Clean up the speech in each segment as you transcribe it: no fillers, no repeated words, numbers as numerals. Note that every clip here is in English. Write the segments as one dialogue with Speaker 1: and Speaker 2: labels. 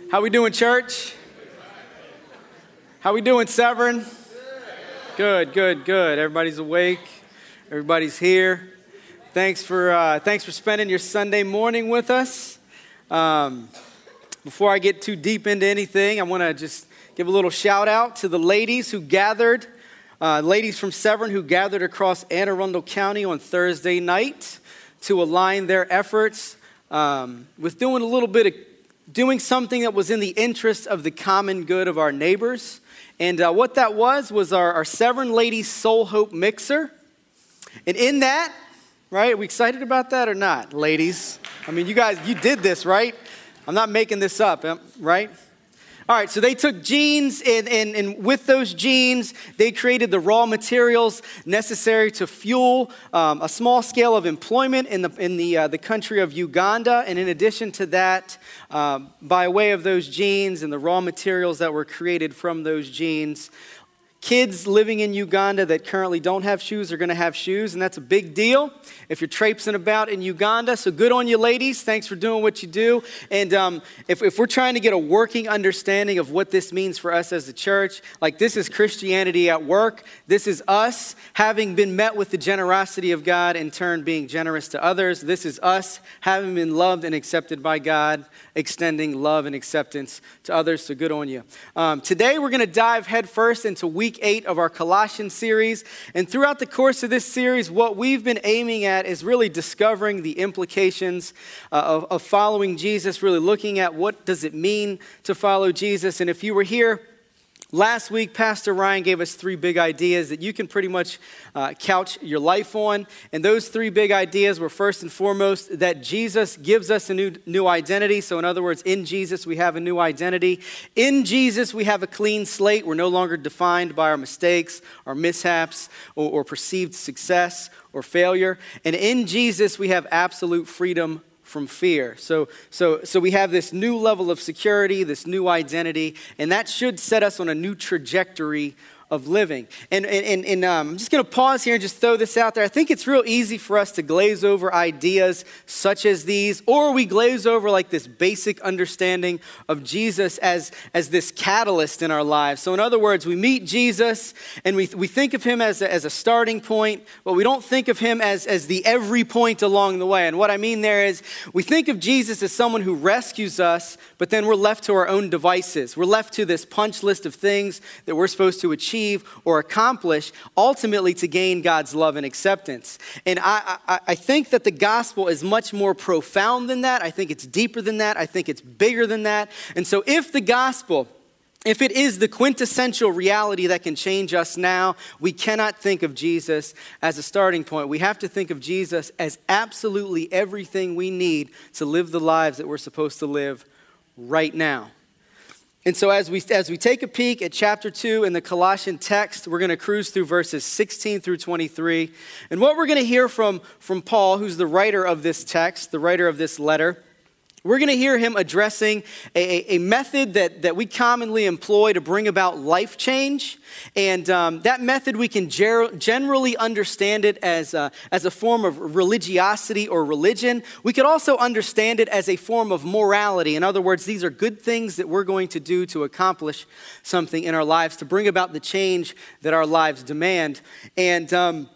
Speaker 1: How we doing, church? How we doing, Severn? Good. Everybody's awake. Everybody's here. Thanks for spending your Sunday morning with us. Before I get too deep into anything, I want to just give a little shout out to the ladies who gathered, ladies from Severn who gathered across Anne Arundel County on Thursday night to align their efforts with doing something that was in the interest of the common good of our neighbors. And what that was our Severn Ladies Soul Hope Mixer. And in that, right, are we excited about that or not, ladies? I mean, you guys, you did this, right? I'm not making this up, right? All right, so they took jeans, and with those jeans, they created the raw materials necessary to fuel a small scale of employment in the country of Uganda. And in addition to that, by way of those jeans and the raw materials that were created from those jeans, kids living in Uganda that currently don't have shoes are going to have shoes, and that's a big deal if you're traipsing about in Uganda. So good on you, ladies. Thanks for doing what you do. And if we're trying to get a working understanding of what this means for us as a church, like this is Christianity at work. This is us having been met with the generosity of God, in turn being generous to others. This is us having been loved and accepted by God, extending love and acceptance to others. So good on you. Today we're going to dive headfirst into week 8 of our Colossians series. And throughout the course of this series, what we've been aiming at is really discovering the implications of following Jesus, really looking at what does it mean to follow Jesus. And if you were here last week, Pastor Ryan gave us 3 big ideas that you can pretty much couch your life on. And those 3 big ideas were, first and foremost, that Jesus gives us a new identity. So in other words, in Jesus, we have a new identity. In Jesus, we have a clean slate. We're no longer defined by our mistakes, our mishaps, or perceived success or failure. And in Jesus, we have absolute freedom from fear. So we have this new level of security, this new identity, and that should set us on a new trajectory of living. And I'm just going to pause here and just throw this out there. I think it's real easy for us to glaze over ideas such as these, or we glaze over like this basic understanding of Jesus as this catalyst in our lives. So in other words, we meet Jesus and we think of him as a starting point, but we don't think of him as the every point along the way. And what I mean there is we think of Jesus as someone who rescues us, but then we're left to our own devices. We're left to this punch list of things that we're supposed to achieve or accomplish, ultimately to gain God's love and acceptance. And I think that the gospel is much more profound than that. I think it's deeper than that. I think it's bigger than that. And so if the gospel, if it is the quintessential reality that can change us now, we cannot think of Jesus as a starting point. We have to think of Jesus as absolutely everything we need to live the lives that we're supposed to live right now. And so as we take a peek at chapter 2 in the Colossian text, we're going to cruise through verses 16 through 23. And what we're going to hear from Paul, who's the writer of this text, the writer of this letter, we're going to hear him addressing a method that we commonly employ to bring about life change. And that method, we can generally understand it as a form of religiosity or religion. We could also understand it as a form of morality. In other words, these are good things that we're going to do to accomplish something in our lives, to bring about the change that our lives demand. And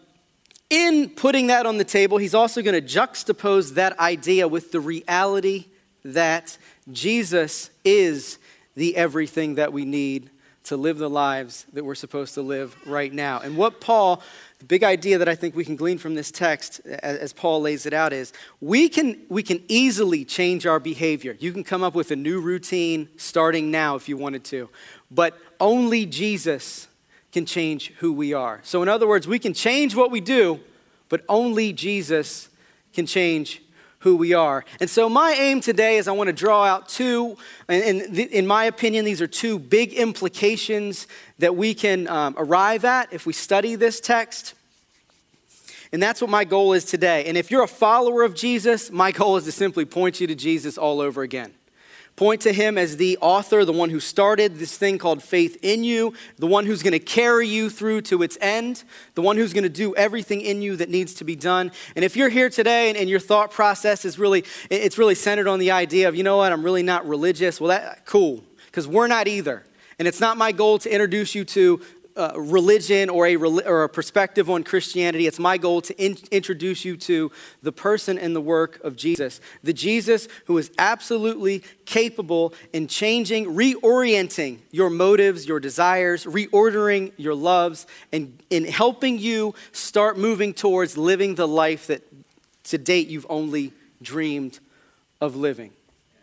Speaker 1: in putting that on the table, he's also going to juxtapose that idea with the reality that Jesus is the everything that we need to live the lives that we're supposed to live right now. And what Paul, the big idea that I think we can glean from this text as Paul lays it out is, we can easily change our behavior. You can come up with a new routine starting now if you wanted to, but only Jesus can change who we are. So in other words, we can change what we do, but only Jesus can change who we are. And so my aim today is I want to draw out 2, and in my opinion, these are 2 big implications that we can arrive at if we study this text. And that's what my goal is today. And if you're a follower of Jesus, my goal is to simply point you to Jesus all over again. point to him as the author, the one who started this thing called faith in you, the one who's going to carry you through to its end, the one who's going to do everything in you that needs to be done. And if you're here today and your thought process is really centered on the idea of, you know what, I'm really not religious, well, that's cool, because we're not either. And it's not my goal to introduce you to religion or a perspective on Christianity. It's my goal to introduce you to the person and the work of Jesus. The Jesus who is absolutely capable in changing, reorienting your motives, your desires, reordering your loves, and in helping you start moving towards living the life that to date you've only dreamed of living.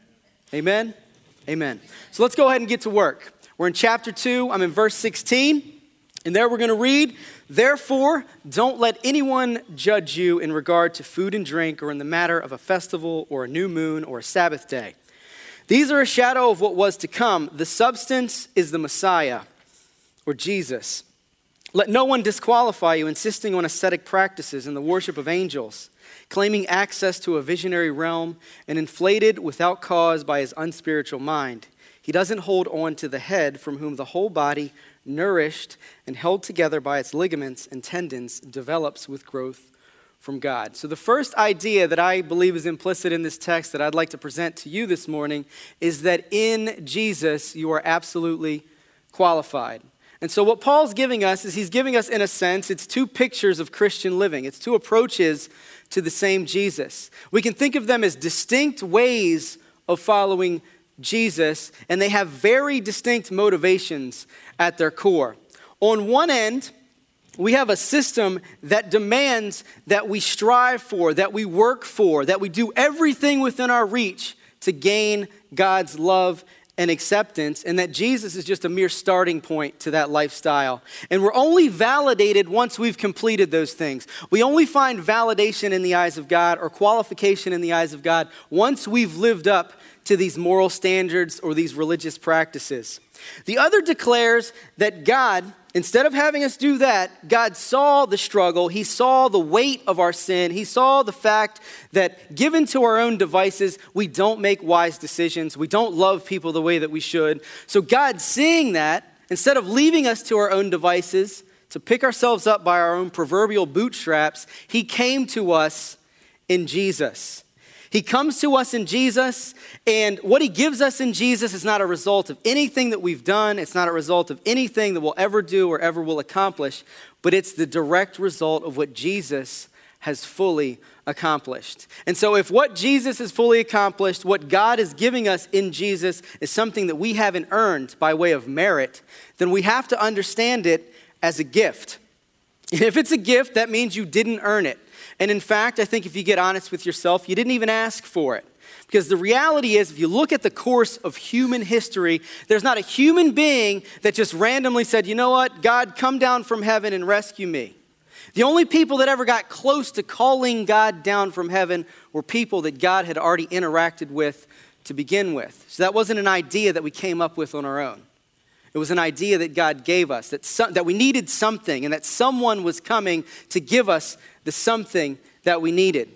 Speaker 1: Amen? Amen. So let's go ahead and get to work. We're in chapter 2. I'm in verse 16. And there we're going to read, "Therefore, don't let anyone judge you in regard to food and drink or in the matter of a festival or a new moon or a Sabbath day. These are a shadow of what was to come. The substance is the Messiah," or Jesus. "Let no one disqualify you, insisting on ascetic practices and the worship of angels, claiming access to a visionary realm and inflated without cause by his unspiritual mind. He doesn't hold on to the head, from whom the whole body, nourished and held together by its ligaments and tendons, develops with growth from God." So the first idea that I believe is implicit in this text that I'd like to present to you this morning is that in Jesus you are absolutely qualified. And so what Paul's giving us is he's giving us, in a sense, it's two pictures of Christian living. It's two approaches to the same Jesus. We can think of them as distinct ways of following Jesus, and they have very distinct motivations at their core. On one end, we have a system that demands that we strive for, that we work for, that we do everything within our reach to gain God's love and acceptance, and that Jesus is just a mere starting point to that lifestyle. And we're only validated once we've completed those things. We only find validation in the eyes of God or qualification in the eyes of God once we've lived up to these moral standards or these religious practices. The other declares that God, instead of having us do that, God saw the struggle. He saw the weight of our sin. He saw the fact that given to our own devices, we don't make wise decisions. We don't love people the way that we should. So God, seeing that, instead of leaving us to our own devices, to pick ourselves up by our own proverbial bootstraps, he came to us in Jesus. He comes to us in Jesus, and what he gives us in Jesus is not a result of anything that we've done. It's not a result of anything that we'll ever do or ever will accomplish, but it's the direct result of what Jesus has fully accomplished. And so if what Jesus has fully accomplished, what God is giving us in Jesus is something that we haven't earned by way of merit, then we have to understand it as a gift. And if it's a gift, that means you didn't earn it. And in fact, I think if you get honest with yourself, you didn't even ask for it. Because the reality is, if you look at the course of human history, there's not a human being that just randomly said, you know what, God, come down from heaven and rescue me. The only people that ever got close to calling God down from heaven were people that God had already interacted with to begin with. So that wasn't an idea that we came up with on our own. It was an idea that God gave us, that we needed something and that someone was coming to give us the something that we needed.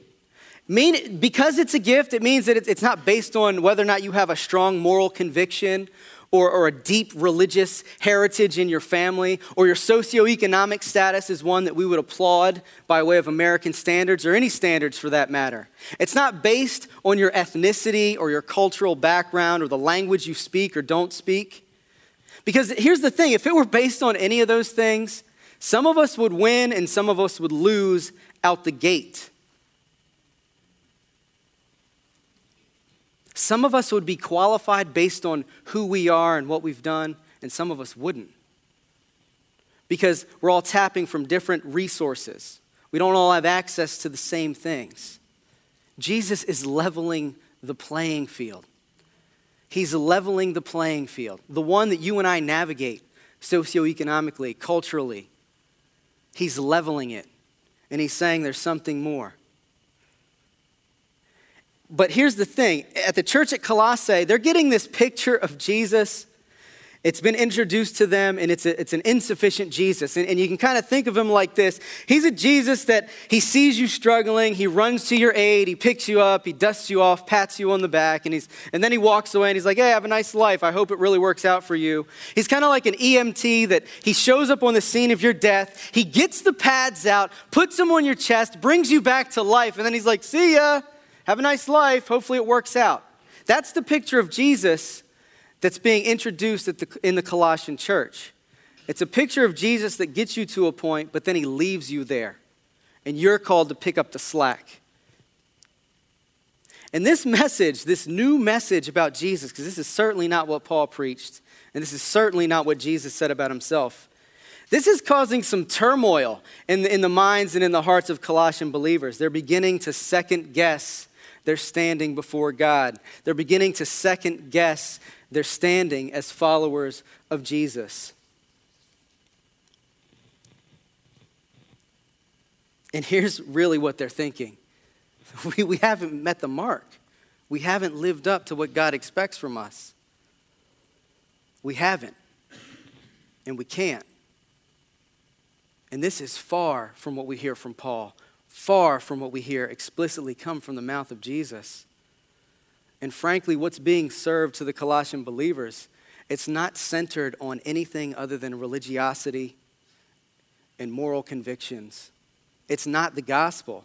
Speaker 1: Because it's a gift, it means that it's not based on whether or not you have a strong moral conviction or a deep religious heritage in your family, or your socioeconomic status is one that we would applaud by way of American standards or any standards for that matter. It's not based on your ethnicity or your cultural background or the language you speak or don't speak. Because here's the thing, if it were based on any of those things, some of us would win and some of us would lose out the gate. Some of us would be qualified based on who we are and what we've done, and some of us wouldn't. Because we're all tapping from different resources. We don't all have access to the same things. Jesus is leveling the playing field. He's leveling the playing field, the one that you and I navigate socioeconomically, culturally. He's leveling it, and he's saying there's something more. But here's the thing. At the church at Colossae, they're getting this picture of Jesus, It's been introduced to them, and it's an insufficient Jesus. And you can kind of think of him like this. He's a Jesus that he sees you struggling, he runs to your aid, he picks you up, he dusts you off, pats you on the back, and then he walks away and he's like, hey, have a nice life. I hope it really works out for you. He's kind of like an EMT that he shows up on the scene of your death. He gets the pads out, puts them on your chest, brings you back to life, and then he's like, see ya, have a nice life. Hopefully it works out. That's the picture of Jesus that's being introduced in the Colossian church. It's a picture of Jesus that gets you to a point, but then he leaves you there. And you're called to pick up the slack. And this message, this new message about Jesus, because this is certainly not what Paul preached, and this is certainly not what Jesus said about himself. This is causing some turmoil in the minds and in the hearts of Colossian believers. They're beginning to second guess their standing before God. They're beginning to second guess their standing as followers of Jesus. And here's really what they're thinking. We haven't met the mark. We haven't lived up to what God expects from us. We haven't. And we can't. And this is far from what we hear from Paul. Far from what we hear explicitly come from the mouth of Jesus. And frankly, what's being served to the Colossian believers, it's not centered on anything other than religiosity and moral convictions. It's not the gospel.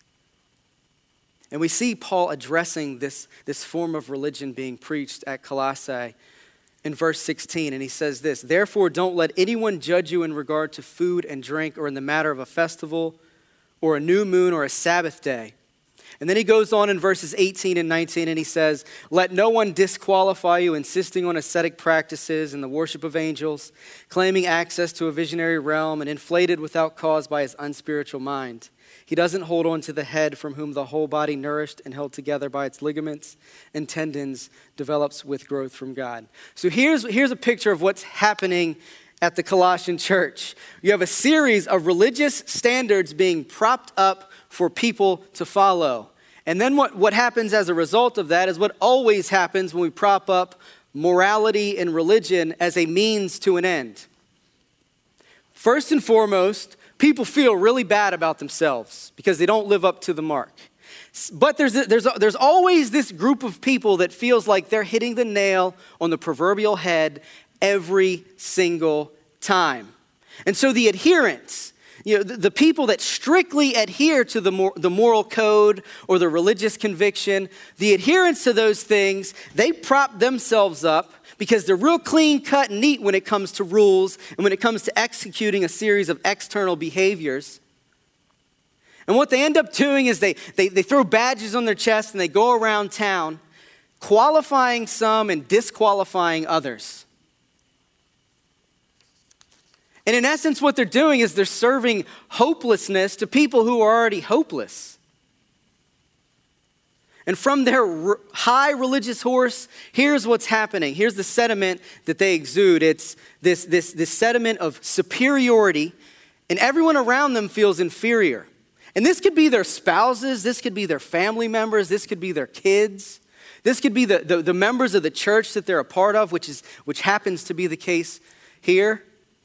Speaker 1: And we see Paul addressing this form of religion being preached at Colossae in verse 16. And he says this, therefore don't let anyone judge you in regard to food and drink or in the matter of a festival or a new moon or a Sabbath day. And then he goes on in verses 18 and 19 and he says, let no one disqualify you insisting on ascetic practices and the worship of angels, claiming access to a visionary realm and inflated without cause by his unspiritual mind. He doesn't hold on to the head from whom the whole body nourished and held together by its ligaments and tendons develops with growth from God. So here's a picture of what's happening at the Colossian church. You have a series of religious standards being propped up for people to follow. And then what happens as a result of that is what always happens when we prop up morality and religion as a means to an end. First and foremost, people feel really bad about themselves because they don't live up to the mark. But there's always this group of people that feels like they're hitting the nail on the proverbial head every single time. And so the adherents, the people that strictly adhere to the moral code or the religious conviction, the adherents to those things, they prop themselves up because they're real clean cut and neat when it comes to rules and when it comes to executing a series of external behaviors. And what they end up doing is they throw badges on their chest and they go around town qualifying some and disqualifying others. And in essence, what they're doing is they're serving hopelessness to people who are already hopeless. And from their high religious horse, here's what's happening. Here's the sentiment that they exude. It's this sentiment of superiority, and everyone around them feels inferior. And this could be their spouses, this could be their family members, this could be their kids. This could be the members of the church that they're a part of, which happens to be the case here.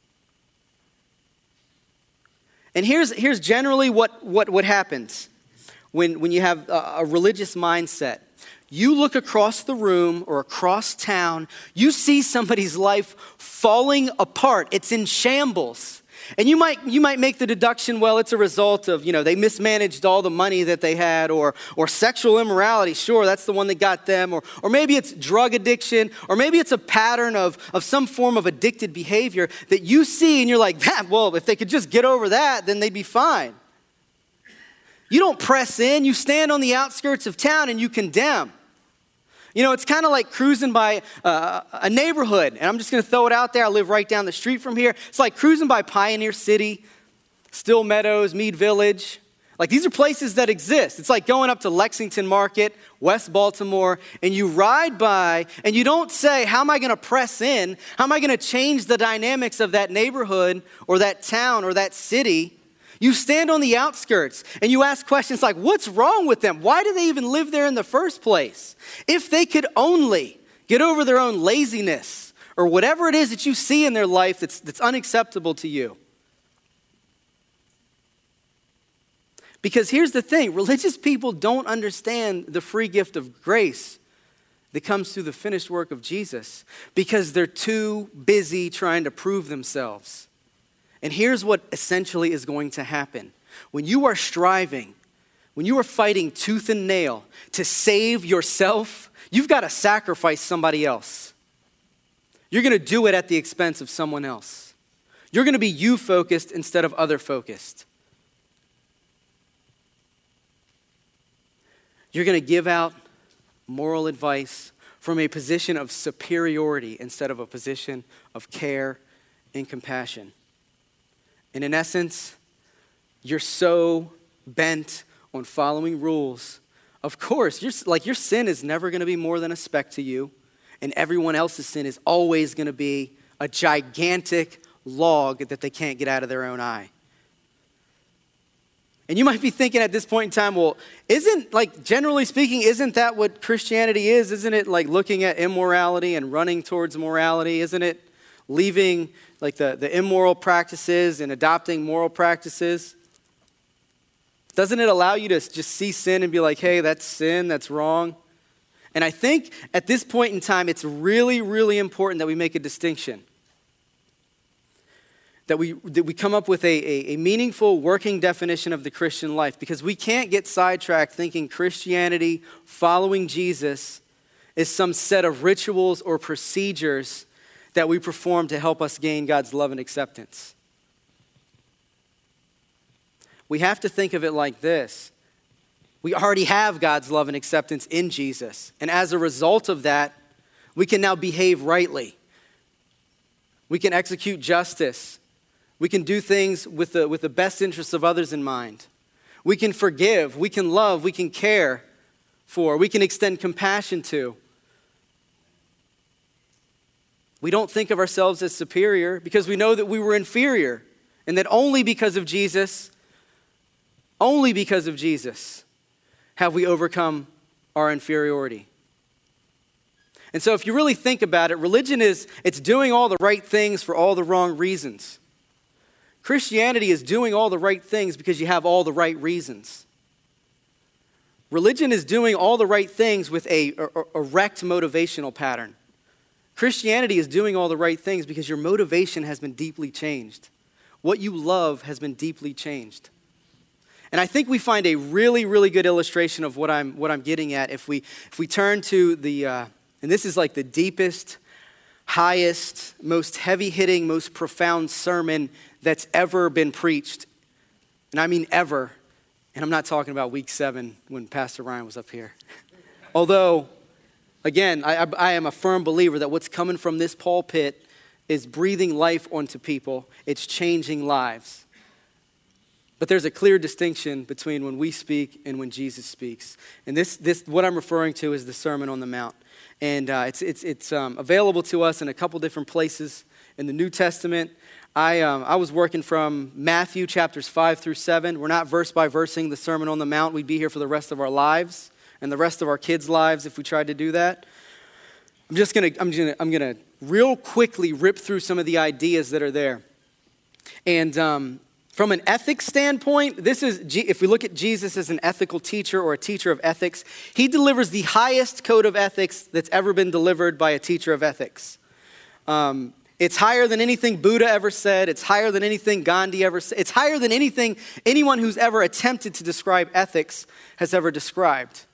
Speaker 1: And here's generally what happens when you have a religious mindset. You look across the room or across town, you see somebody's life falling apart. It's in shambles. And you might make the deduction, well, it's a result of, they mismanaged all the money that they had, or sexual immorality. Sure, that's the one that got them. Or maybe it's drug addiction, or maybe it's a pattern of some form of addicted behavior that you see and you're like, well, if they could just get over that, then they'd be fine. You don't press in, you stand on the outskirts of town and you condemn. It's kind of like cruising by a neighborhood. And I'm just going to throw it out there. I live right down the street from here. It's like cruising by Pioneer City, Still Meadows, Mead Village. Like, these are places that exist. It's like going up to Lexington Market, West Baltimore, and you ride by and you don't say, how am I going to press in? How am I going to change the dynamics of that neighborhood or that town or that city? You stand on the outskirts and you ask questions like, what's wrong with them? Why do they even live there in the first place? If they could only get over their own laziness or whatever it is that you see in their life that's unacceptable to you. Because here's the thing, religious people don't understand the free gift of grace that comes through the finished work of Jesus because they're too busy trying to prove themselves. And here's what essentially is going to happen. When you are striving, when you are fighting tooth and nail to save yourself, you've got to sacrifice somebody else. You're going to do it at the expense of someone else. You're going to be you-focused instead of other-focused. You're going to give out moral advice from a position of superiority instead of a position of care and compassion. And in essence, you're so bent on following rules. Of course, your sin is never going to be more than a speck to you, and everyone else's sin is always going to be a gigantic log that they can't get out of their own eye. And you might be thinking at this point in time, well, generally speaking, isn't that what Christianity is? Isn't it like looking at immorality and running towards morality? Isn't it leaving like the immoral practices and adopting moral practices? Doesn't it allow you to just see sin and be like, hey, that's sin, that's wrong? And I think at this point in time, it's really, really important that we make a distinction. That we come up with a meaningful working definition of the Christian life, because we can't get sidetracked thinking Christianity, following Jesus, is some set of rituals or procedures that we perform to help us gain God's love and acceptance. We have to think of it like this. We already have God's love and acceptance in Jesus. And as a result of that, we can now behave rightly. We can execute justice. We can do things with the best interests of others in mind. We can forgive, we can love, we can care for, we can extend compassion to. We don't think of ourselves as superior because we know that we were inferior, and that only because of Jesus have we overcome our inferiority. And so if you really think about it, religion it's doing all the right things for all the wrong reasons. Christianity is doing all the right things because you have all the right reasons. Religion is doing all the right things with a erect motivational pattern. Christianity is doing all the right things because your motivation has been deeply changed. What you love has been deeply changed. And I think we find a really, really good illustration of what I'm getting at if we turn to and this is like the deepest, highest, most heavy-hitting, most profound sermon that's ever been preached. And I mean ever. And I'm not talking about week 7 when Pastor Ryan was up here. Although, again, I am a firm believer that what's coming from this pulpit is breathing life onto people. It's changing lives. But there's a clear distinction between when we speak and when Jesus speaks. And this what I'm referring to is the Sermon on the Mount. And it's available to us in a couple different places in the New Testament. I was working from Matthew chapters 5 through 7. We're not verse by versing the Sermon on the Mount. We'd be here for the rest of our lives and the rest of our kids' lives if we tried to do that. I'm gonna real quickly rip through some of the ideas that are there. And from an ethics standpoint, if we look at Jesus as an ethical teacher or a teacher of ethics, he delivers the highest code of ethics that's ever been delivered by a teacher of ethics. It's higher than anything Buddha ever said. It's higher than anything Gandhi ever said. It's higher than anything anyone who's ever attempted to describe ethics has ever described.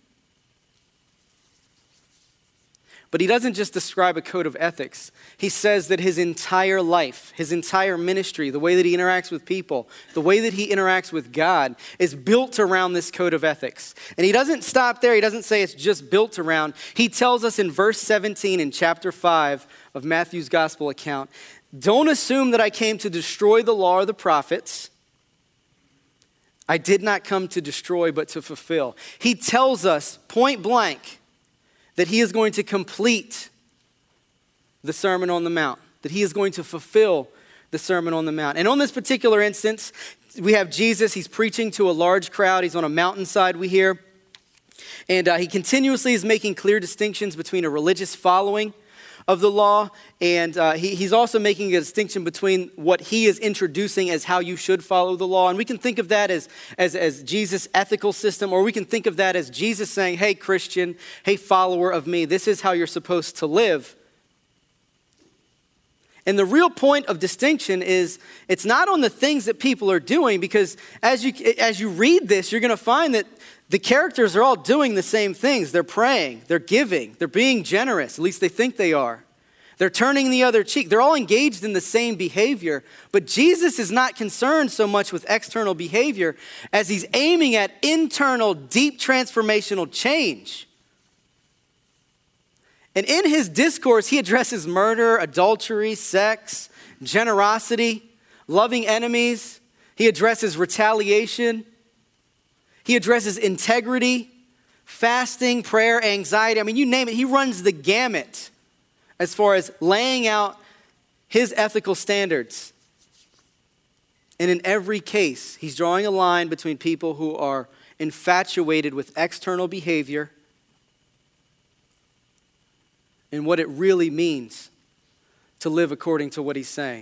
Speaker 1: But he doesn't just describe a code of ethics. He says that his entire life, his entire ministry, the way that he interacts with people, the way that he interacts with God is built around this code of ethics. And he doesn't stop there. He doesn't say it's just built around. He tells us in verse 17 in chapter 5 of Matthew's gospel account, don't assume that I came to destroy the law or the prophets. I did not come to destroy, but to fulfill. He tells us point blank that he is going to complete the Sermon on the Mount, that he is going to fulfill the Sermon on the Mount. And on this particular instance, we have Jesus. He's preaching to a large crowd. He's on a mountainside, we hear. And he continuously is making clear distinctions between a religious following of the law. And he's also making a distinction between what he is introducing as how you should follow the law. And we can think of that as Jesus' ethical system, or we can think of that as Jesus saying, hey, Christian, hey, follower of me, this is how you're supposed to live. And the real point of distinction is it's not on the things that people are doing, because as you read this, you're going to find that the characters are all doing the same things. They're praying, they're giving, they're being generous, at least they think they are. They're turning the other cheek. They're all engaged in the same behavior. But Jesus is not concerned so much with external behavior as he's aiming at internal, deep transformational change. And in his discourse, he addresses murder, adultery, sex, generosity, loving enemies. He addresses retaliation. He addresses integrity, fasting, prayer, anxiety. I mean, you name it. He runs the gamut as far as laying out his ethical standards. And in every case, he's drawing a line between people who are infatuated with external behavior and what it really means to live according to what he's saying.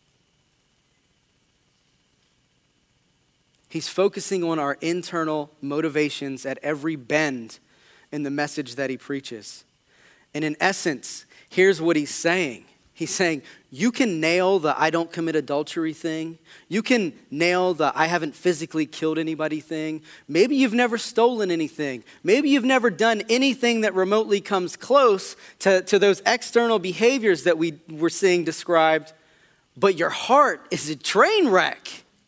Speaker 1: He's focusing on our internal motivations at every bend in the message that he preaches. And in essence, here's what he's saying. He's saying, you can nail the I don't commit adultery thing. You can nail the I haven't physically killed anybody thing. Maybe you've never stolen anything. Maybe you've never done anything that remotely comes close to those external behaviors that we were seeing described. But your heart is a train wreck.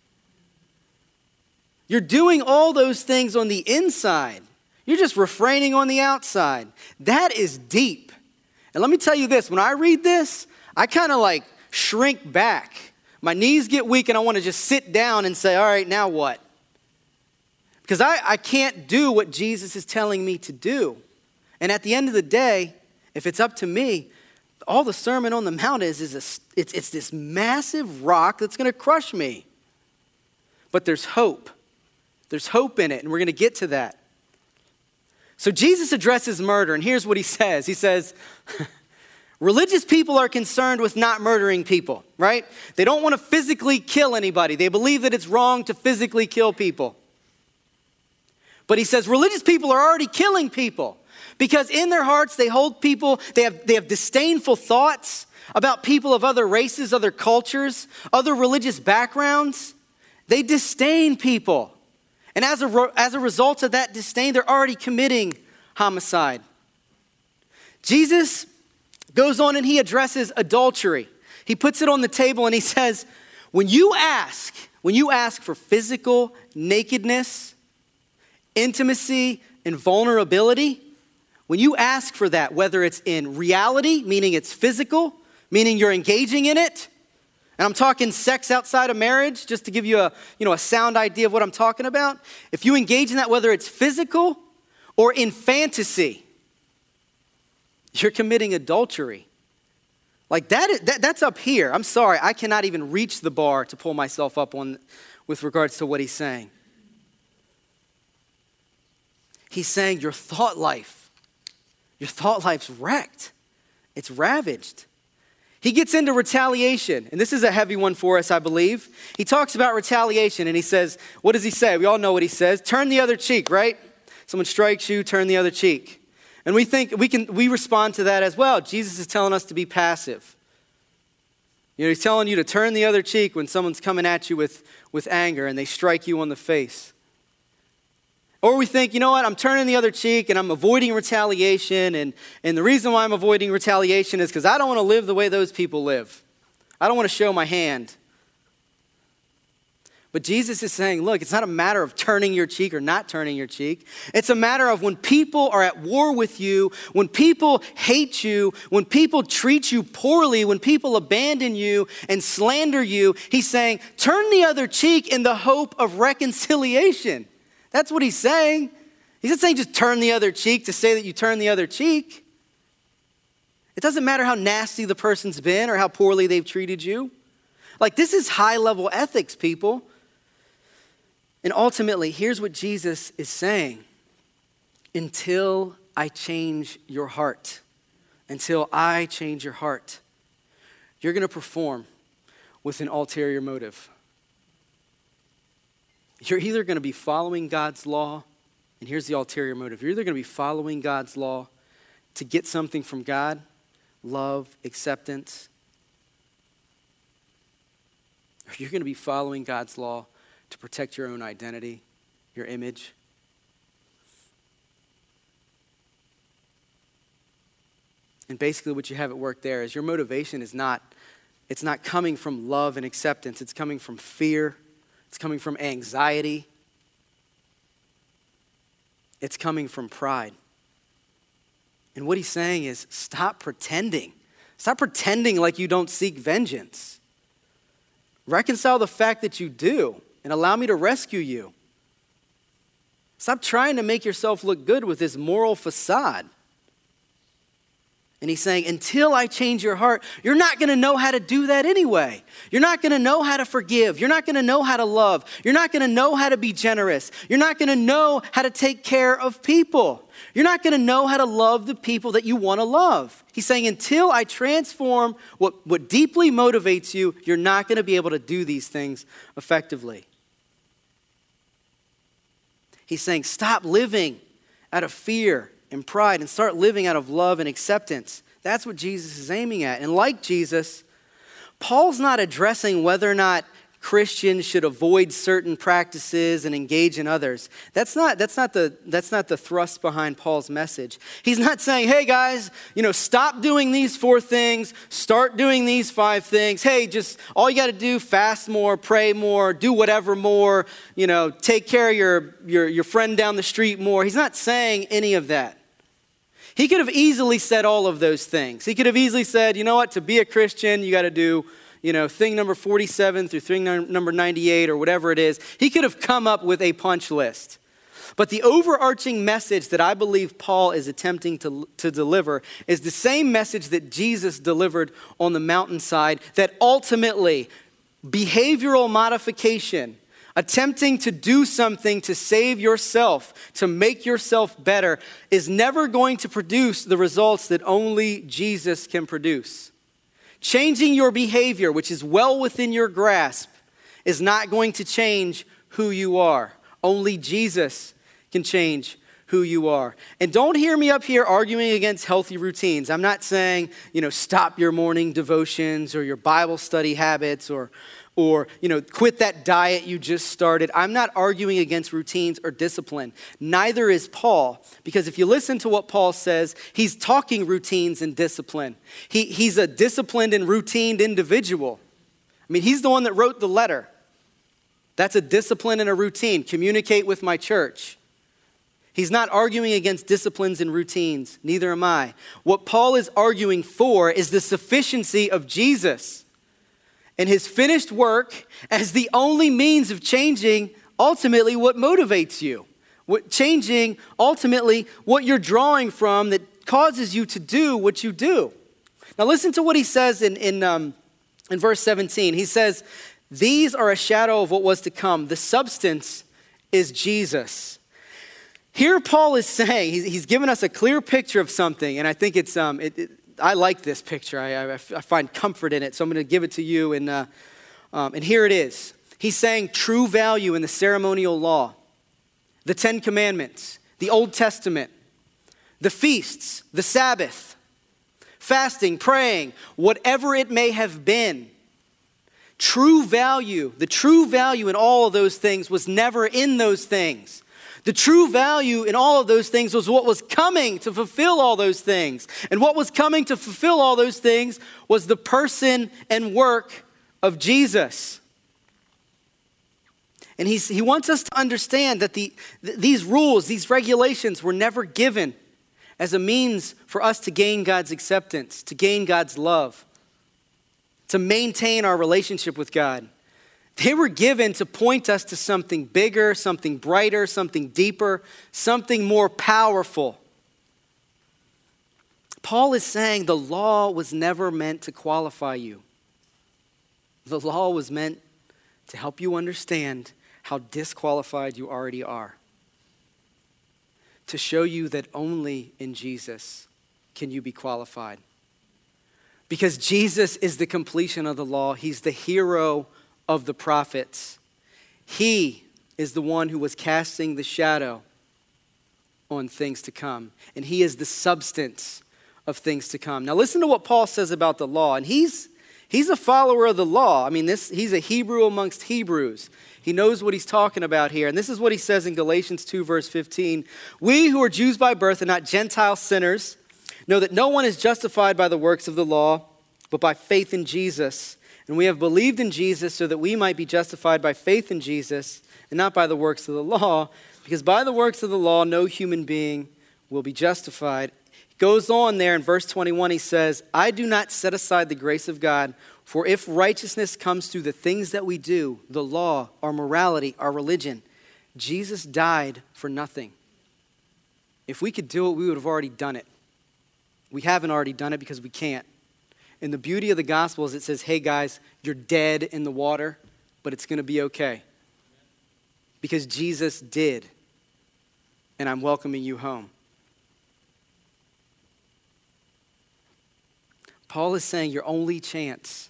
Speaker 1: You're doing all those things on the inside. You're just refraining on the outside. That is deep. And let me tell you this, when I read this, I kind of like shrink back. My knees get weak and I want to just sit down and say, all right, now what? Because I can't do what Jesus is telling me to do. And at the end of the day, if it's up to me, all the Sermon on the Mount it's this massive rock that's going to crush me. But there's hope. There's hope in it, and we're going to get to that. So Jesus addresses murder, and here's what he says. He says, religious people are concerned with not murdering people, right? They don't want to physically kill anybody. They believe that it's wrong to physically kill people. But he says religious people are already killing people because in their hearts they hold people, they have disdainful thoughts about people of other races, other cultures, other religious backgrounds. They disdain people. And as a result of that disdain, they're already committing homicide. Jesus goes on and he addresses adultery. He puts it on the table and he says, when you ask for physical nakedness, intimacy, and vulnerability, when you ask for that, whether it's in reality, meaning it's physical, meaning you're engaging in it, and I'm talking sex outside of marriage, just to give you a sound idea of what I'm talking about. If you engage in that, whether it's physical or in fantasy, you're committing adultery. Like that's up here. I'm sorry, I cannot even reach the bar to pull myself up on with regards to what he's saying. He's saying your thought life's wrecked. It's ravaged. He gets into retaliation, and this is a heavy one for us, I believe. He talks about retaliation, and he says, what does he say? We all know what he says. Turn the other cheek, right? Someone strikes you, turn the other cheek. And we think we respond to that as well. Jesus is telling us to be passive. He's telling you to turn the other cheek when someone's coming at you with anger and they strike you on the face. Or we think, I'm turning the other cheek and I'm avoiding retaliation. And the reason why I'm avoiding retaliation is because I don't want to live the way those people live. I don't want to show my hand. But Jesus is saying, look, it's not a matter of turning your cheek or not turning your cheek. It's a matter of when people are at war with you, when people hate you, when people treat you poorly, when people abandon you and slander you, he's saying, turn the other cheek in the hope of reconciliation. That's what he's saying. He's not saying just turn the other cheek to say that you turn the other cheek. It doesn't matter how nasty the person's been or how poorly they've treated you. Like, this is high-level ethics, people. And ultimately, here's what Jesus is saying. Until I change your heart, until I change your heart. You're going to perform with an ulterior motive. You're either going to be following God's law, and here's the ulterior motive. You're either going to be following God's law to get something from God, love, acceptance, or you're going to be following God's law to protect your own identity, your image. And basically what you have at work there is your motivation is not coming from love and acceptance. It's coming from fear. It's coming from anxiety. It's coming from pride. And what he's saying is stop pretending. Stop pretending like you don't seek vengeance. Reconcile the fact that you do and allow me to rescue you. Stop trying to make yourself look good with this moral facade. And he's saying, until I change your heart, you're not going to know how to do that anyway. You're not going to know how to forgive. You're not going to know how to love. You're not going to know how to be generous. You're not going to know how to take care of people. You're not going to know how to love the people that you want to love. He's saying, until I transform what deeply motivates you, you're not going to be able to do these things effectively. He's saying, stop living out of fear and pride and start living out of love and acceptance. That's what Jesus is aiming at. And like Jesus, Paul's not addressing whether or not Christians should avoid certain practices and engage in others. That's not the thrust behind Paul's message. He's not saying, hey guys, stop doing these 4 things, start doing these 5 things. Hey, just all you got to do, fast more, pray more, do whatever more, take care of your friend down the street more. He's not saying any of that. He could have easily said all of those things. He could have easily said, you know what, to be a Christian, you got to do, thing number 47 through thing number 98 or whatever it is. He could have come up with a punch list. But the overarching message that I believe Paul is attempting to deliver is the same message that Jesus delivered on the mountainside, that ultimately behavioral modification, attempting to do something to save yourself, to make yourself better, is never going to produce the results that only Jesus can produce. Changing your behavior, which is well within your grasp, is not going to change who you are. Only Jesus can change who you are. And don't hear me up here arguing against healthy routines. I'm not saying, stop your morning devotions or your Bible study habits or quit that diet you just started. I'm not arguing against routines or discipline. Neither is Paul, because if you listen to what Paul says, he's talking routines and discipline. He's a disciplined and routined individual. He's the one that wrote the letter. That's a discipline and a routine. Communicate with my church. He's not arguing against disciplines and routines. Neither am I. What Paul is arguing for is the sufficiency of Jesus and his finished work as the only means of changing ultimately what motivates you. Changing ultimately what you're drawing from that causes you to do what you do. Now listen to what he says in verse 17. He says, these are a shadow of what was to come. The substance is Jesus. Here Paul is saying, he's given us a clear picture of something, and I think it's I like this picture. I find comfort in it, so I'm going to give it to you. And here it is. He's saying true value in the ceremonial law, the 10 Commandments, the Old Testament, the feasts, the Sabbath, fasting, praying, whatever it may have been. True value, the true value in all of those things was never in those things. The true value in all of those things was what was coming to fulfill all those things. And what was coming to fulfill all those things was the person and work of Jesus. And he wants us to understand that these rules, these regulations were never given as a means for us to gain God's acceptance, to gain God's love, to maintain our relationship with God. They were given to point us to something bigger, something brighter, something deeper, something more powerful. Paul is saying the law was never meant to qualify you. The law was meant to help you understand how disqualified you already are. To show you that only in Jesus can you be qualified. Because Jesus is the completion of the law. He's the hero of the prophets. He is the one who was casting the shadow on things to come. And he is the substance of things to come. Now listen to what Paul says about the law. And he's a follower of the law. I mean, he's a Hebrew amongst Hebrews. He knows what he's talking about here. And this is what he says in Galatians 2, verse 15. We who are Jews by birth and not Gentile sinners know that no one is justified by the works of the law, but by faith in Jesus. And we have believed in Jesus so that we might be justified by faith in Jesus and not by the works of the law, because by the works of the law, no human being will be justified. He goes on there in verse 21, he says, I do not set aside the grace of God, for if righteousness comes through the things that we do, the law, our morality, our religion, Jesus died for nothing. If we could do it, we would have already done it. We haven't already done it because we can't. And the beauty of the gospel is it says, hey guys, you're dead in the water, but it's going to be okay. Because Jesus did. And I'm welcoming you home. Paul is saying your only chance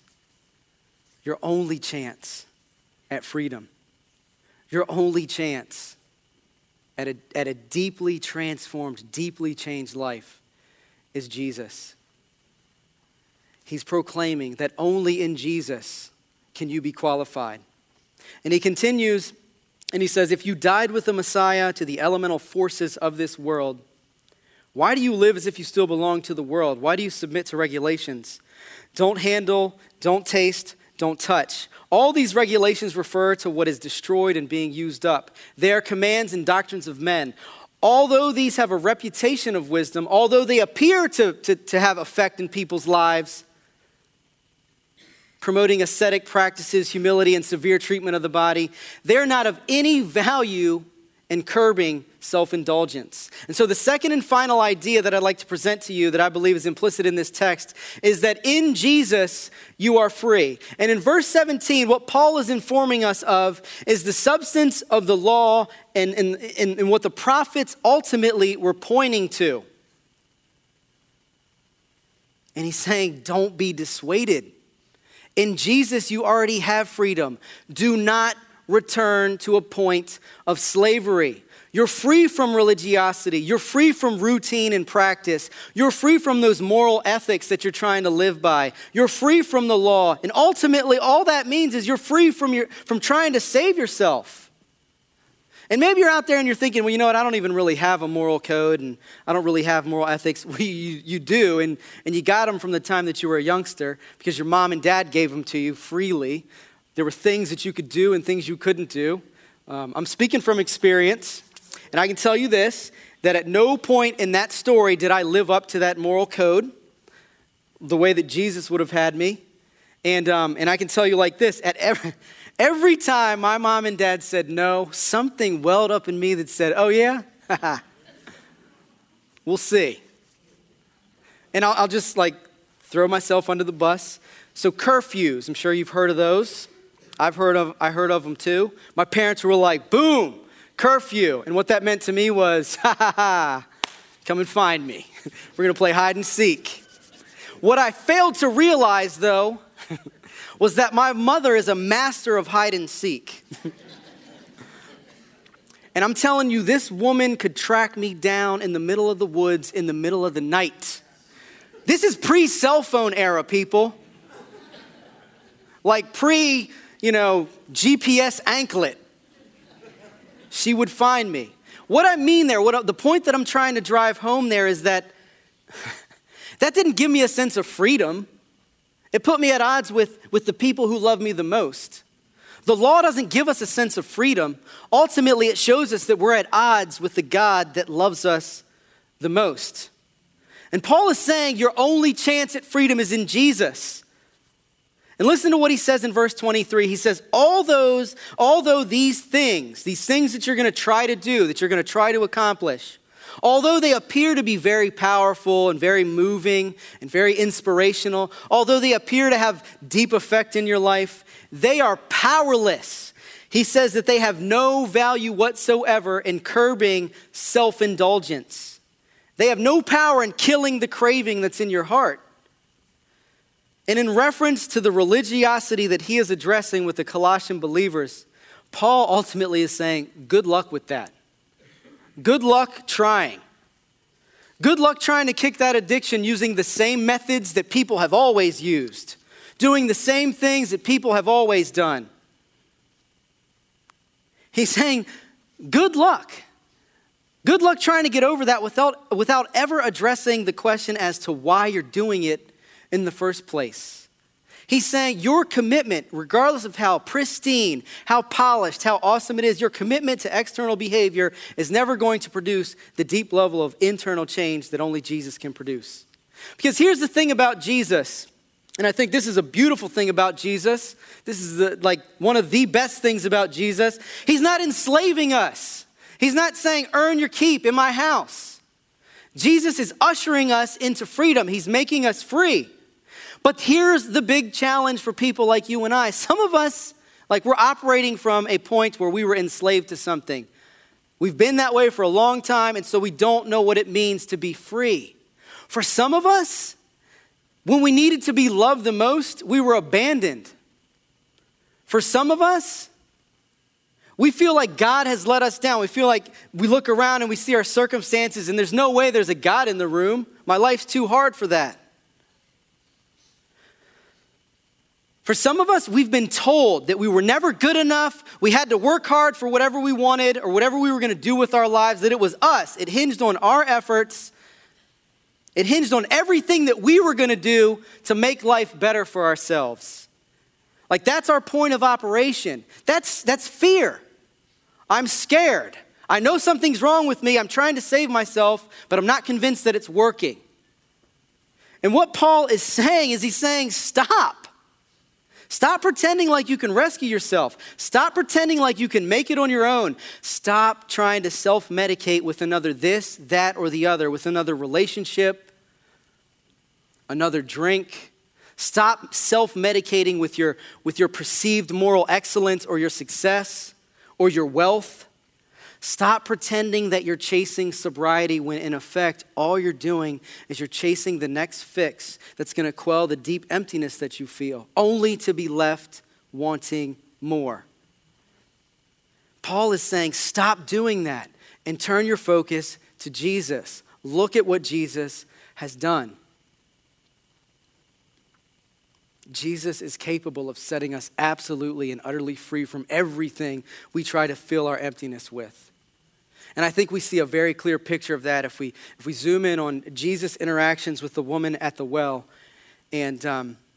Speaker 1: at freedom, your only chance at a deeply transformed, deeply changed life is Jesus. He's proclaiming that only in Jesus can you be qualified. And he continues and he says, if you died with the Messiah to the elemental forces of this world, why do you live as if you still belong to the world? Why do you submit to regulations? Don't handle, don't taste, don't touch. All these regulations refer to what is destroyed and being used up. They are commands and doctrines of men. Although these have a reputation of wisdom, although they appear to have effect in people's lives, promoting ascetic practices, humility, and severe treatment of the body, they're not of any value in curbing self-indulgence. And so the second and final idea that I'd like to present to you that I believe is implicit in this text is that in Jesus, you are free. And in verse 17, what Paul is informing us of is the substance of the law and what the prophets ultimately were pointing to. And he's saying, don't be dissuaded. In Jesus, you already have freedom. Do not return to a point of slavery. You're free from religiosity. You're free from routine and practice. You're free from those moral ethics that you're trying to live by. You're free from the law. And ultimately, all that means is you're free from trying to save yourself. And maybe you're out there and you're thinking, well, you know what? I don't even really have a moral code and I don't really have moral ethics. Well, you do, and you got them from the time that you were a youngster because your mom and dad gave them to you freely. There were things that you could do and things you couldn't do. I'm speaking from experience, and I can tell you this, that at no point in that story did I live up to that moral code the way that Jesus would have had me. And I can tell you like this, at every time my mom and dad said no, something welled up in me that said, oh yeah? We'll see. And I'll just like throw myself under the bus. So curfews, I'm sure you've heard of those. I heard of them too. My parents were like, boom, curfew. And what that meant to me was, come and find me. We're going to play hide and seek. What I failed to realize though, was that my mother is a master of hide and seek. And I'm telling you, this woman could track me down in the middle of the woods in the middle of the night. This is pre-cell phone era, people. Like GPS anklet. She would find me. What I mean there, the point that I'm trying to drive home there is that that didn't give me a sense of freedom. It put me at odds with the people who love me the most. The law doesn't give us a sense of freedom. Ultimately, it shows us that we're at odds with the God that loves us the most. And Paul is saying your only chance at freedom is in Jesus. And listen to what he says in verse 23. He says, although these things that you're going to try to do, that you're going to try to accomplish, although they appear to be very powerful and very moving and very inspirational, although they appear to have deep effect in your life, they are powerless. He says that they have no value whatsoever in curbing self-indulgence. They have no power in killing the craving that's in your heart. And in reference to the religiosity that he is addressing with the Colossian believers, Paul ultimately is saying, good luck with that. Good luck trying. Good luck trying to kick that addiction using the same methods that people have always used, doing the same things that people have always done. He's saying, good luck. Good luck trying to get over that without ever addressing the question as to why you're doing it in the first place. He's saying your commitment, regardless of how pristine, how polished, how awesome it is, your commitment to external behavior is never going to produce the deep level of internal change that only Jesus can produce. Because here's the thing about Jesus, and I think this is a beautiful thing about Jesus. This is one of the best things about Jesus. He's not enslaving us. He's not saying, earn your keep in my house. Jesus is ushering us into freedom. He's making us free. But here's the big challenge for people like you and I. Some of us, we're operating from a point where we were enslaved to something. We've been that way for a long time, and so we don't know what it means to be free. For some of us, when we needed to be loved the most, we were abandoned. For some of us, we feel like God has let us down. We feel like we look around and we see our circumstances and there's no way there's a God in the room. My life's too hard for that. For some of us, we've been told that we were never good enough. We had to work hard for whatever we wanted or whatever we were going to do with our lives, that it was us. It hinged on our efforts. It hinged on everything that we were going to do to make life better for ourselves. That's our point of operation. That's fear. I'm scared. I know something's wrong with me. I'm trying to save myself, but I'm not convinced that it's working. And what Paul is saying is he's saying, stop. Stop pretending like you can rescue yourself. Stop pretending like you can make it on your own. Stop trying to self-medicate with another this, that, or the other, with another relationship, another drink. Stop self-medicating with your perceived moral excellence or your success or your wealth. Stop pretending that you're chasing sobriety when in effect all you're doing is you're chasing the next fix that's going to quell the deep emptiness that you feel, only to be left wanting more. Paul is saying stop doing that and turn your focus to Jesus. Look at what Jesus has done. Jesus is capable of setting us absolutely and utterly free from everything we try to fill our emptiness with. And I think we see a very clear picture of that if we zoom in on Jesus' interactions with the woman at the well. And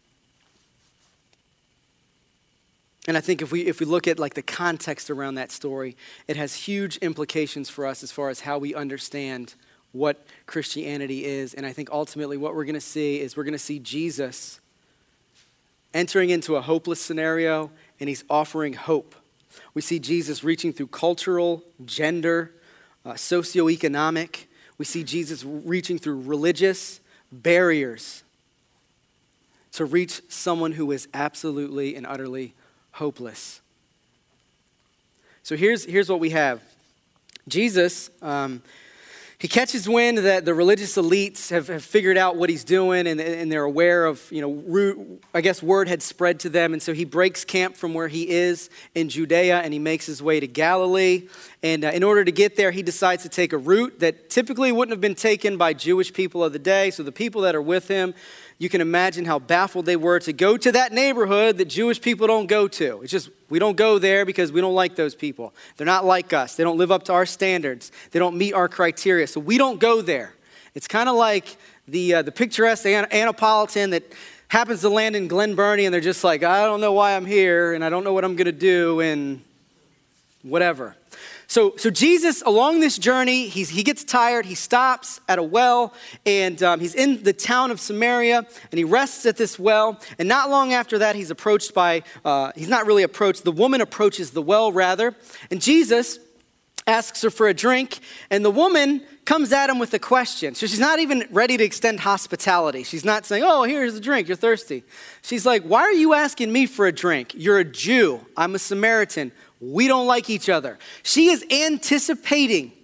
Speaker 1: I think if we look at the context around that story, it has huge implications for us as far as how we understand what Christianity is. And I think ultimately what we're going to see Jesus entering into a hopeless scenario, and he's offering hope. We see Jesus reaching through cultural, gender, socioeconomic. We see Jesus reaching through religious barriers to reach someone who is absolutely and utterly hopeless. So here's what we have. Jesus, he catches wind that the religious elites have figured out what he's doing, and they're aware of, word had spread to them. And so he breaks camp from where he is in Judea, and he makes his way to Galilee. And in order to get there, he decides to take a route that typically wouldn't have been taken by Jewish people of the day. So the people that are with him, you can imagine how baffled they were to go to that neighborhood that Jewish people don't go to. It's just, we don't go there because we don't like those people. They're not like us. They don't live up to our standards. They don't meet our criteria, so we don't go there. It's kind of like the picturesque Annapolitan that happens to land in Glen Burnie, and they're just like, I don't know why I'm here, and I don't know what I'm going to do, and whatever. So Jesus, along this journey, he gets tired. He stops at a well, and he's in the town of Samaria, and he rests at this well. And not long after that, he's approached by, he's not really approached, the woman approaches the well, rather. And Jesus asks her for a drink, and the woman comes at him with a question. So she's not even ready to extend hospitality. She's not saying, oh, here's a drink, you're thirsty. She's like, why are you asking me for a drink? You're a Jew, I'm a Samaritan. We don't like each other. She is anticipating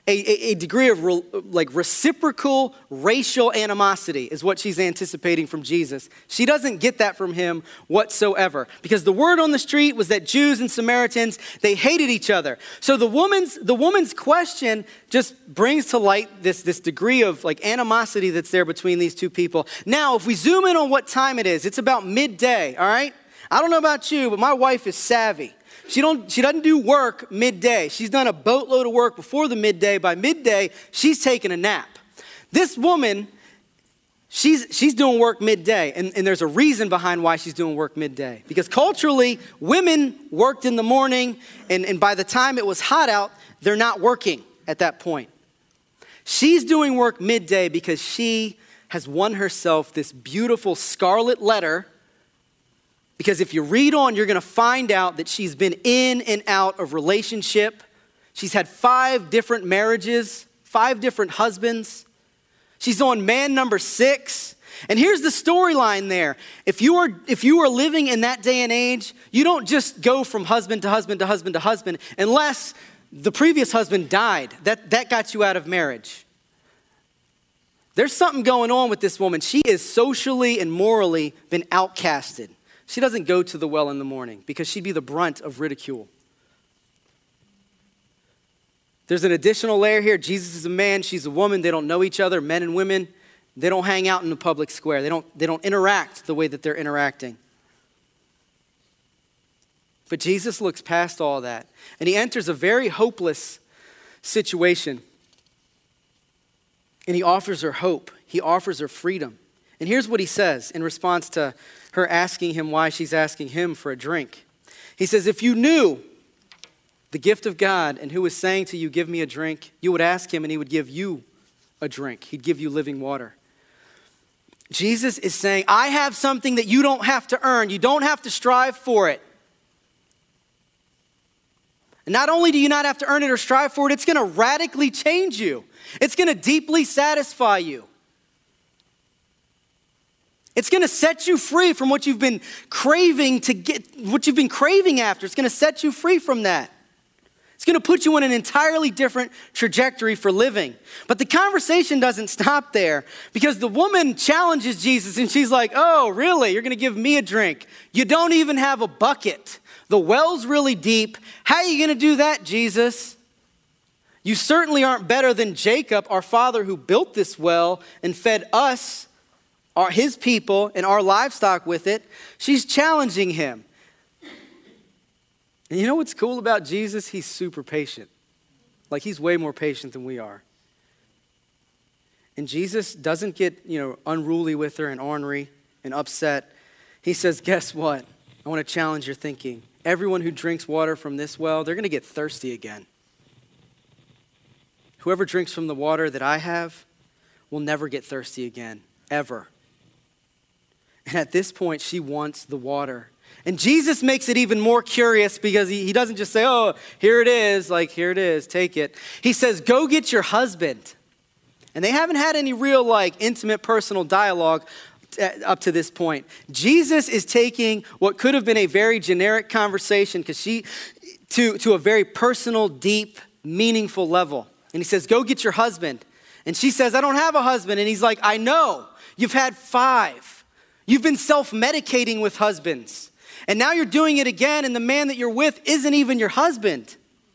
Speaker 1: a degree of reciprocal racial animosity is what she's anticipating from Jesus. She doesn't get that from him whatsoever, because the word on the street was that Jews and Samaritans, they hated each other. So the woman's question just brings to light this degree of like animosity that's there between these two people. Now, if we zoom in on what time it is, it's about midday, all right? I don't know about you, but my wife is savvy. She doesn't do work midday. She's done a boatload of work before the midday. By midday, she's taking a nap. This woman, she's doing work midday. And there's a reason behind why she's doing work midday. Because culturally, women worked in the morning, and by the time it was hot out, they're not working at that point. She's doing work midday because she has won herself this beautiful scarlet letter. Because if you read on, you're going to find out that she's been in and out of relationship. She's had 5 different marriages, 5 different husbands. She's on man number 6. And here's the storyline there. If you are living in that day and age, you don't just go from husband to husband to husband to husband unless the previous husband died. That got you out of marriage. There's something going on with this woman. She is socially and morally been outcasted. She doesn't go to the well in the morning because she'd be the brunt of ridicule. There's an additional layer here. Jesus is a man, she's a woman. They don't know each other, men and women. They don't hang out in the public square. They don't interact the way that they're interacting. But Jesus looks past all that, and he enters a very hopeless situation. And he offers her hope. He offers her freedom. And here's what he says in response to her asking him why she's asking him for a drink. He says, if you knew the gift of God and who was saying to you, give me a drink, you would ask him and he would give you a drink. He'd give you living water. Jesus is saying, I have something that you don't have to earn. You don't have to strive for it. And not only do you not have to earn it or strive for it, it's going to radically change you. It's going to deeply satisfy you. It's going to set you free from what you've been craving to get, what you've been craving after. It's going to set you free from that. It's going to put you on an entirely different trajectory for living. But the conversation doesn't stop there, because the woman challenges Jesus and she's like, oh, really? You're going to give me a drink? You don't even have a bucket. The well's really deep. How are you going to do that, Jesus? You certainly aren't better than Jacob, our father, who built this well and fed us, his people, and our livestock with it. She's challenging him. And you know what's cool about Jesus? He's super patient. Like, he's way more patient than we are. And Jesus doesn't get, unruly with her and ornery and upset. He says, guess what? I want to challenge your thinking. Everyone who drinks water from this well, they're going to get thirsty again. Whoever drinks from the water that I have will never get thirsty again, ever. And at this point, she wants the water. And Jesus makes it even more curious, because he doesn't just say, oh, here it is, take it. He says, go get your husband. And they haven't had any real, intimate personal dialogue up to this point. Jesus is taking what could have been a very generic conversation to a very personal, deep, meaningful level. And he says, go get your husband. And she says, I don't have a husband. And he's like, I know. You've had 5. You've been self-medicating with husbands. And now you're doing it again, and the man that you're with isn't even your husband.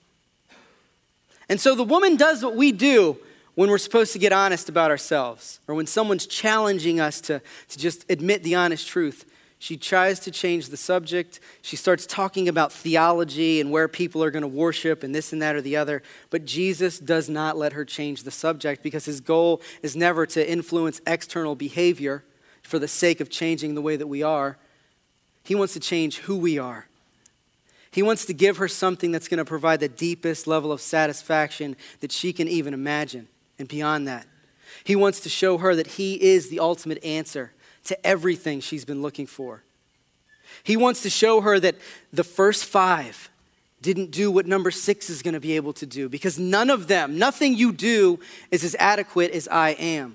Speaker 1: And so the woman does what we do when we're supposed to get honest about ourselves, or when someone's challenging us to just admit the honest truth. She tries to change the subject. She starts talking about theology and where people are going to worship and this and that or the other. But Jesus does not let her change the subject, because his goal is never to influence external behavior for the sake of changing the way that we are. He wants to change who we are. He wants to give her something that's going to provide the deepest level of satisfaction that she can even imagine, and beyond that. He wants to show her that he is the ultimate answer to everything she's been looking for. He wants to show her that the first 5 didn't do what number 6 is going to be able to do, because nothing you do is as adequate as I am.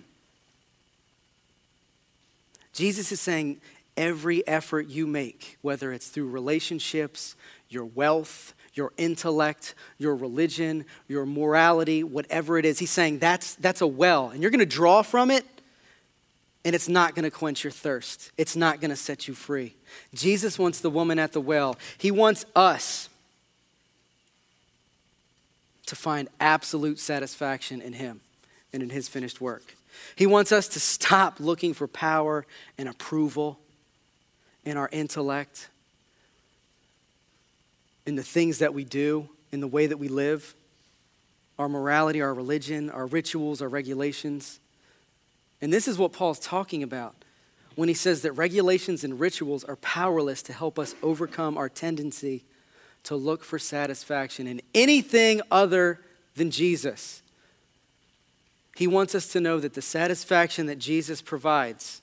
Speaker 1: Jesus is saying every effort you make, whether it's through relationships, your wealth, your intellect, your religion, your morality, whatever it is. He's saying that's a well, and you're going to draw from it, and it's not going to quench your thirst. It's not going to set you free. Jesus wants the woman at the well. He wants us to find absolute satisfaction in him and in his finished work. He wants us to stop looking for power and approval in our intellect, in the things that we do, in the way that we live, our morality, our religion, our rituals, our regulations. And this is what Paul's talking about when he says that regulations and rituals are powerless to help us overcome our tendency to look for satisfaction in anything other than Jesus. He wants us to know that the satisfaction that Jesus provides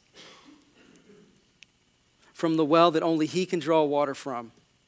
Speaker 1: from the well that only he can draw water from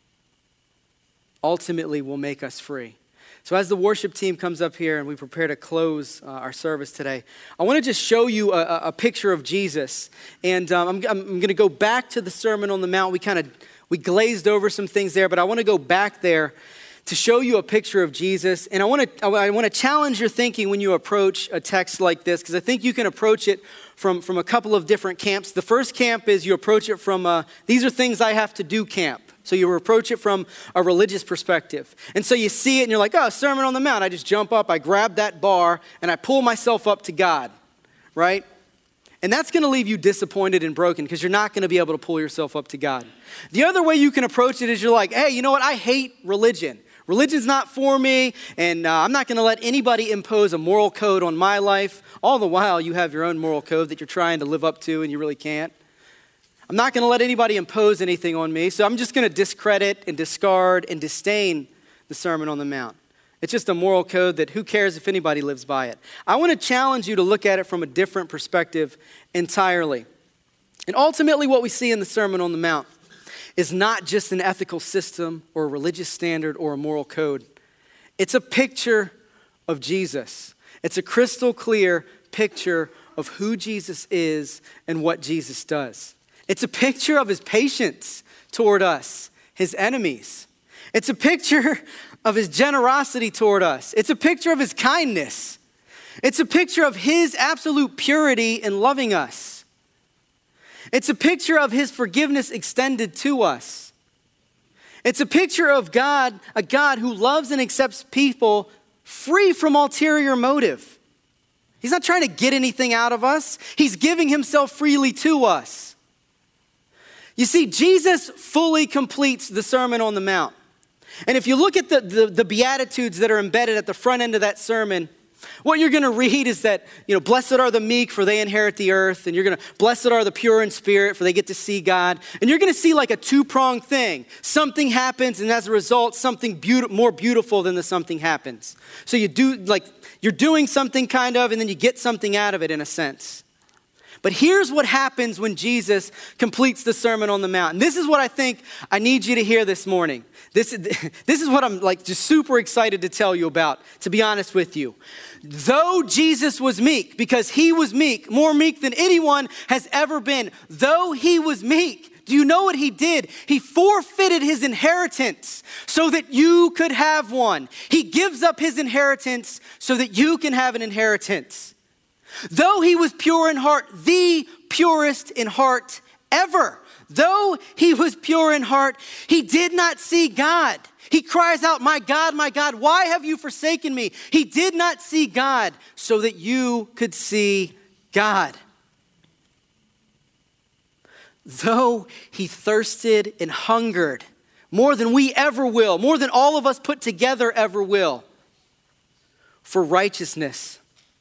Speaker 1: ultimately will make us free. So as the worship team comes up here and we prepare to close our service today, I want to just show you a picture of Jesus. And I'm going to go back to the Sermon on the Mount. We glazed over some things there, but I want to go back there to show you a picture of Jesus. And I want to challenge your thinking when you approach a text like this, because I think you can approach it from a couple of different camps. The first camp is you approach it from these are things I have to do camp. So you approach it from a religious perspective. And so you see it and you're like, oh, Sermon on the Mount. I just jump up, I grab that bar, and I pull myself up to God, right? And that's going to leave you disappointed and broken because you're not going to be able to pull yourself up to God. The other way you can approach it is you're like, hey, you know what? I hate religion. Religion's not for me, and I'm not going to let anybody impose a moral code on my life. All the while, you have your own moral code that you're trying to live up to, and you really can't. I'm not going to let anybody impose anything on me, so I'm just going to discredit and discard and disdain the Sermon on the Mount. It's just a moral code that who cares if anybody lives by it. I want to challenge you to look at it from a different perspective entirely. And ultimately, what we see in the Sermon on the Mount is not just an ethical system or a religious standard or a moral code. It's a picture of Jesus. It's a crystal clear picture of who Jesus is and what Jesus does. It's a picture of his patience toward us, his enemies. It's a picture of his generosity toward us. It's a picture of his kindness. It's a picture of his absolute purity in loving us. It's a picture of his forgiveness extended to us. It's a picture of God, a God who loves and accepts people free from ulterior motive. He's not trying to get anything out of us. He's giving himself freely to us. You see, Jesus fully completes the Sermon on the Mount. And if you look at the Beatitudes that are embedded at the front end of that sermon, what you're going to read is that, blessed are the meek for they inherit the earth. And you're going to, blessed are the pure in spirit for they get to see God. And you're going to see like a two-pronged thing. Something happens and as a result, something more beautiful than the something happens. So you're doing something kind of, and then you get something out of it in a sense. But here's what happens when Jesus completes the Sermon on the Mount. And this is what I think I need you to hear this morning. This is what I'm just super excited to tell you about, to be honest with you. Though Jesus was meek, because he was meek, more meek than anyone has ever been. Though he was meek, do you know what he did? He forfeited his inheritance so that you could have one. He gives up his inheritance so that you can have an inheritance. Though he was pure in heart, the purest in heart ever. Though he was pure in heart, he did not see God. He cries out, my God, why have you forsaken me? He did not see God so that you could see God. Though he thirsted and hungered more than we ever will, more than all of us put together ever will, for righteousness,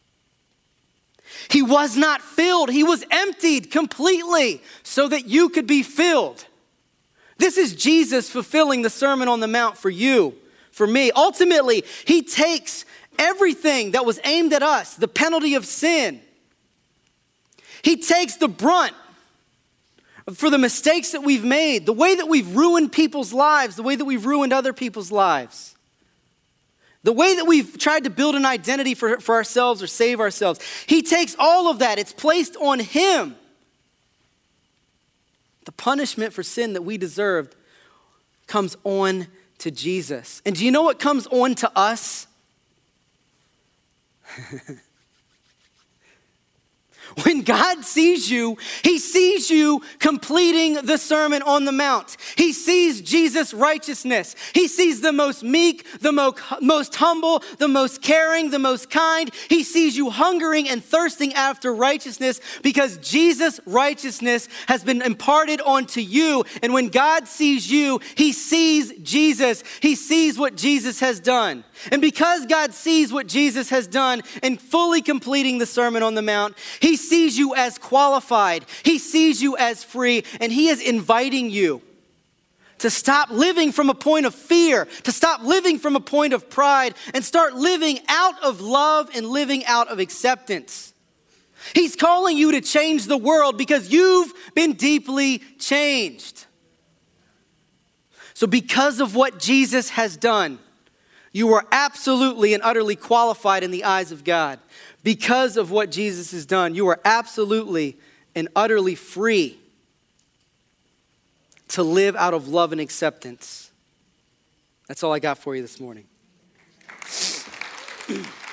Speaker 1: he was not filled. He was emptied completely so that you could be filled. This is Jesus fulfilling the Sermon on the Mount for you, for me. Ultimately, he takes everything that was aimed at us, the penalty of sin. He takes the brunt for the mistakes that we've made, the way that we've ruined people's lives, the way that we've ruined other people's lives. The way that we've tried to build an identity for ourselves or save ourselves. He takes all of that. It's placed on him. The punishment for sin that we deserved comes on to Jesus. And do you know what comes on to us? When God sees you, he sees you completing the Sermon on the Mount. He sees Jesus' righteousness. He sees the most meek, the most humble, the most caring, the most kind. He sees you hungering and thirsting after righteousness because Jesus' righteousness has been imparted onto you. And when God sees you, he sees Jesus. He sees what Jesus has done. And because God sees what Jesus has done in fully completing the Sermon on the Mount, he sees you as qualified. He sees you as free, and he is inviting you to stop living from a point of fear, to stop living from a point of pride, and start living out of love and living out of acceptance. He's calling you to change the world because you've been deeply changed. So because of what Jesus has done, you are absolutely and utterly qualified in the eyes of God. Because of what Jesus has done, you are absolutely and utterly free to live out of love and acceptance. That's all I got for you this morning.